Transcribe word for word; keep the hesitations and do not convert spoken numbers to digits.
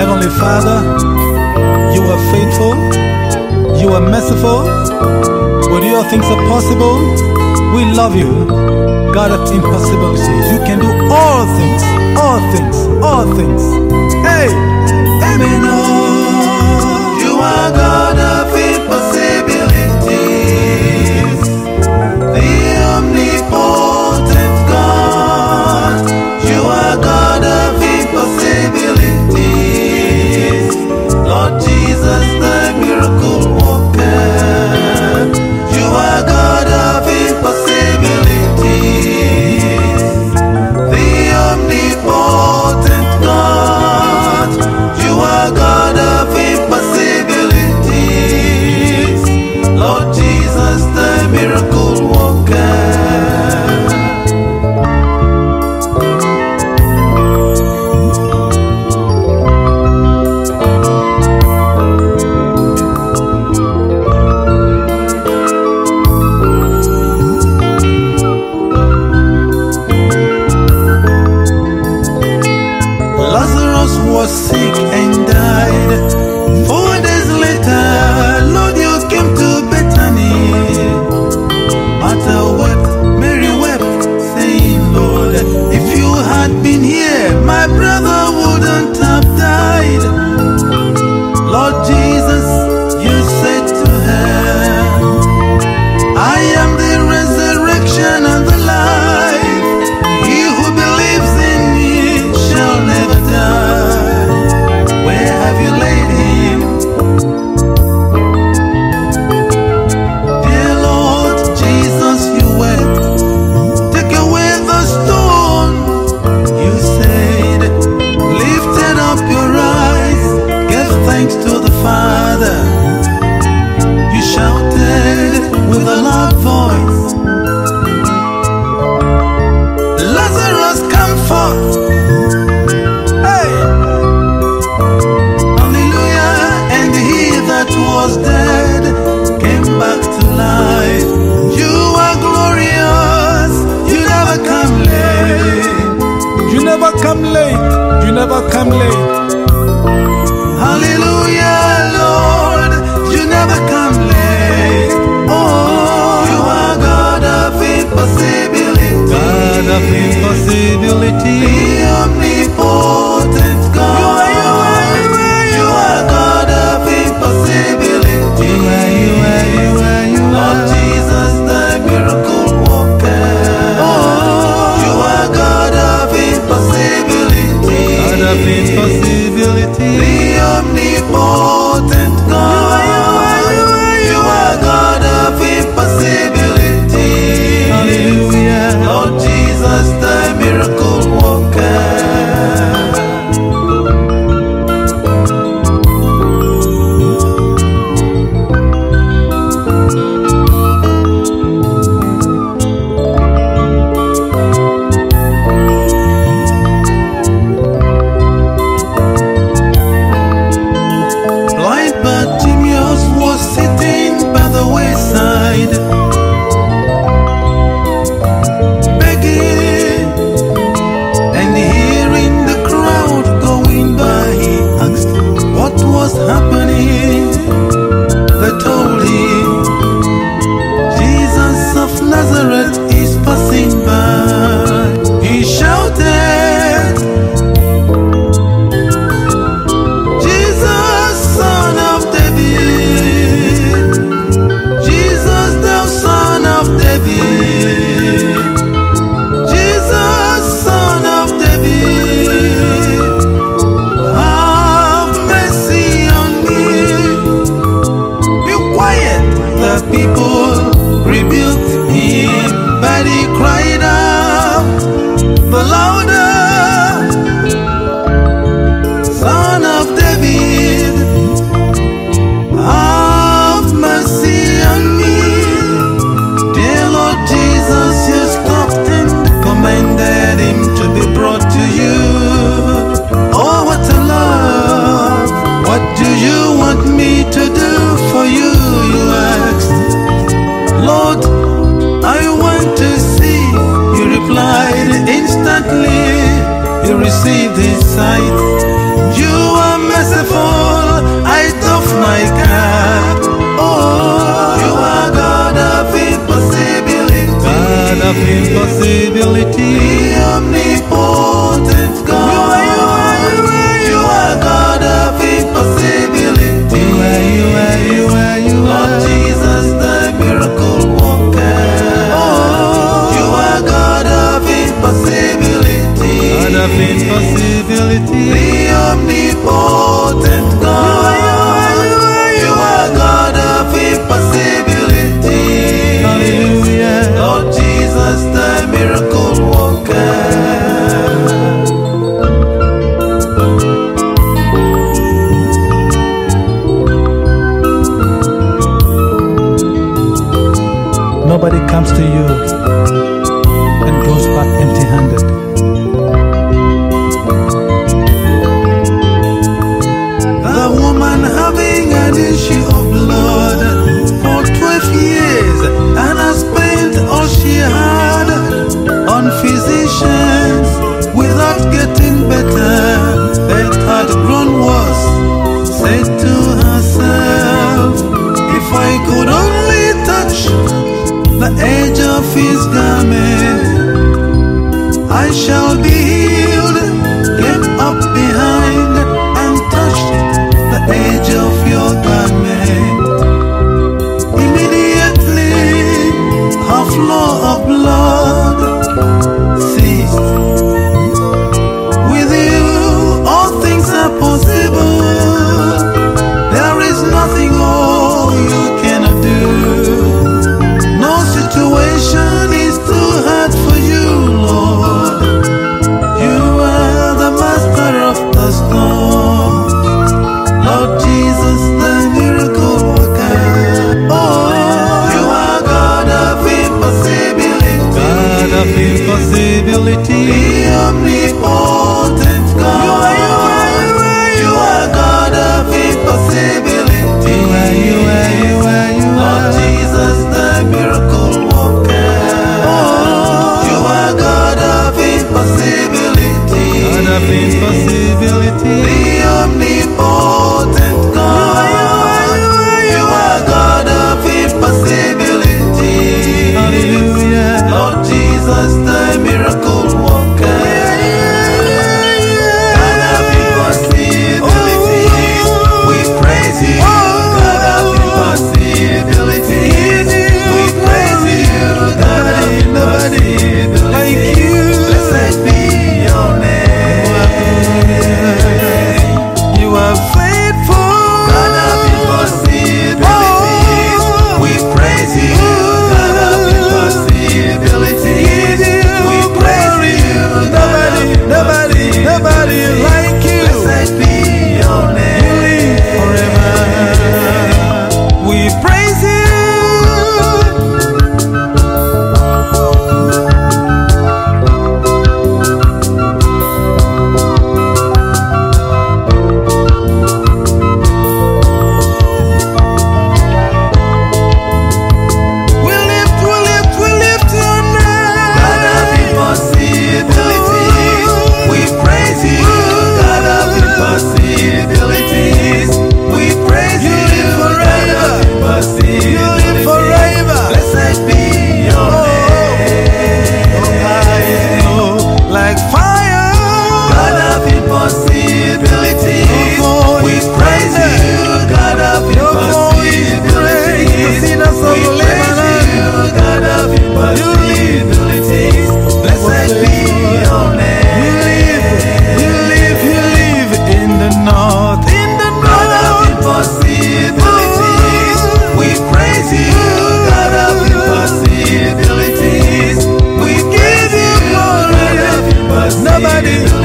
Heavenly Father, you are faithful, you are merciful. With you all things are possible. We love you, God of impossibilities. You can do all things, all things, all things. Hey, amen. You are God of impossibilities, the omnipotent God. You are God of impossibilities, Lord Jesus, the miracle worker. You are God of impossibilities, the omnipotent God. You are God of impossibilities, Lord Jesus, the miracle worker. Lazarus was sick and died. Four days later, Lord, you came to Bethany. Martha wept, Mary wept, saying, Lord, if you had been here, my brother wouldn't have died. Lord Jesus, you said to her, I am the resurrection and the life. He who believes in me shall never die. Where have you laid him? Dear Lord Jesus, you wept. Take away the stone. You said, lifted up your eyes, give thanks to the Father. You shouted with a loud voice, Lazarus, come forth. Hey! Hallelujah! And he that was dead came back to life. You are glorious. You never come late. You never come late, you never come late. Hallelujah, Lord. You never come late. Oh, you are God of impossibilities. God of impossibility. The omnipotent God. You are, you are, You are God of impossibilities. you are, you are, you are, you Lord are. Jesus, the miracle worker. Oh, You are God of impossibilities. God of impossibility. The omnipotent God. You are God of impossibilities. Hallelujah. Lord Jesus, the miracle worker. impossibility. The omnipotent God. You are God of impossibility. Hallelujah. Lord Jesus, the miracle worker. Nobody comes to you and goes back empty-handed. The woman having an issue of blood for twelve years and has spent all she had on physicians without getting better. It had grown worse. Said to herself, if I could only touch the edge of his garment, I shall be healed. Came up behind and touched the edge of your garment. Immediately, her flow of blood ceased. With you, all things are possible. There is nothing all you cannot do. No situation is too hard for you, Lord. You are the master of the storm. Lord Jesus, the miracle worker. Oh, you are God of impossibility. God of impossibility. The omnipotent God. You are, you are, you are, You are God of impossibility. You are, you are, you are, you Lord are. Jesus, the miracle worker. You are God of impossibility. God of impossibility. The omnipotent God. You are God of impossibility. Hallelujah. Lord Jesus, the miracle worker. God of impossibilities, we praise you. God of impossibilities, we praise you. God of impossibilities, blessed be your name. You are faithful. God of impossibilities, we praise you. God of impossibilities, we praise you. God of Nobody, nobody like you. blessed be your name. Forever. We praise you. We lift, we lift, we lift your name. God of impossibilities, we praise you. God of impossibilities, we praise you. God of You live impossibilities, forever. blessed be your name. Oh, like fire. God of impossibilities, Oh, we it's praise thunder. you. God of Your voice breaks the impossibilities, sinners of we praise Lebanon. you. God of impossibilities, blessed be your name. You live, you live, you live in the north, in the God of north. impossibilities, we praise you. God of impossibilities, we give you glory. God of Nobody,